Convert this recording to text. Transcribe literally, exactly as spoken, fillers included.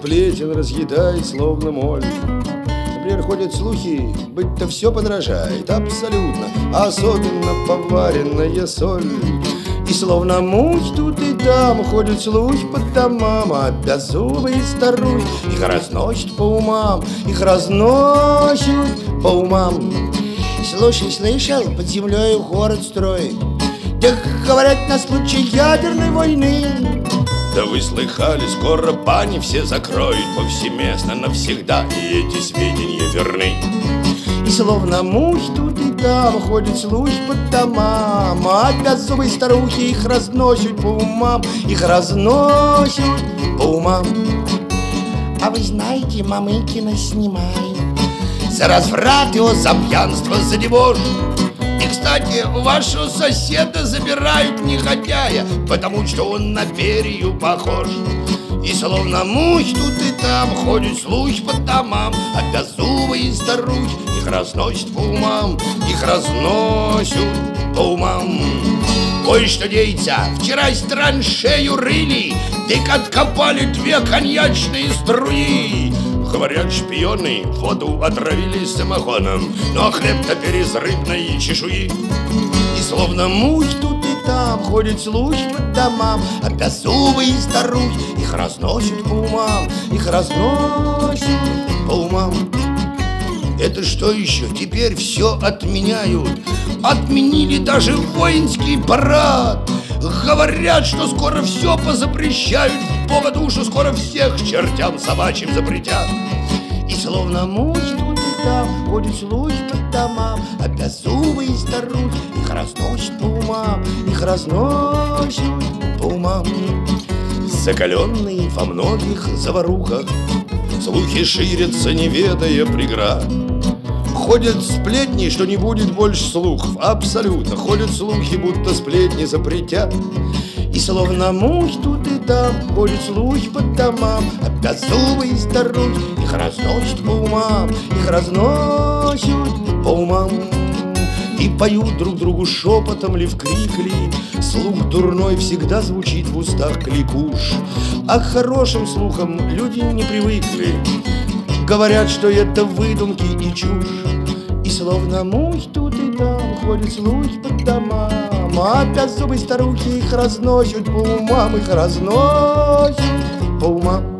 сплетен разъедает, словно моль. Например, ходят слухи, быть-то все подражает абсолютно, а особенно поваренная соль. И словно муть тут и там ходят слухи по домам, а беззубые старухи их разносят по умам, их разносят по умам. Слушай, слышал, под землей город строить, так говорят, на случай ядерной войны. Да вы слыхали, скоро бани все закроют повсеместно навсегда, и эти сведения верны. И словно муть тут и там ходят слухи по домам, а беззубые старухи их разносят по умам, их разносят по умам. А вы знаете, Мамыкина снимают за разврат его, за пьянство, за дебош. И, кстати, вашего соседа забирают негодяя, потому что он на Берию похож. И словно муть тут и там ходят слухи по домам, а беззубые старухи их разносят по умам, их разносят по умам. Ой, что деется, вчера траншею рыли, так откопали две коньячные струи. Говорят, шпионы воду отравили самогоном, но хлеб-то без рыбной чешуи. И словно муть тут и там ходят слухи по домам, а беззубые старухи их разносят по умам, их разносят по умам. Это что еще? Теперь все отменяют. Отменили даже воинский парад. Говорят, что скоро все позапрещают, в Бога душу скоро всех чертям собачьим запретят. И словно муть тут и там ходят слухи по домам, а беззубые старухи их разносят по умам, их разносят по умам. Закаленные во многих заварухах слухи ширятся, не ведая преград. Ходят сплетни, что не будет больше слухов. Абсолютно. Ходят слухи, будто сплетни запретят. И словно муть тут и там ходят слухи по домам, а беззубые старухи их разносят по умам, их разносят по умам. И поют друг другу шепотом ли вкрик ли, слух дурной всегда звучит в устах кликуш. А к хорошим слухам люди не привыкли, говорят, что это выдумки и чушь. И словно муть тут и там ходят слухи по домам, а беззубые старухи их разносят по умам, их разносят по умам.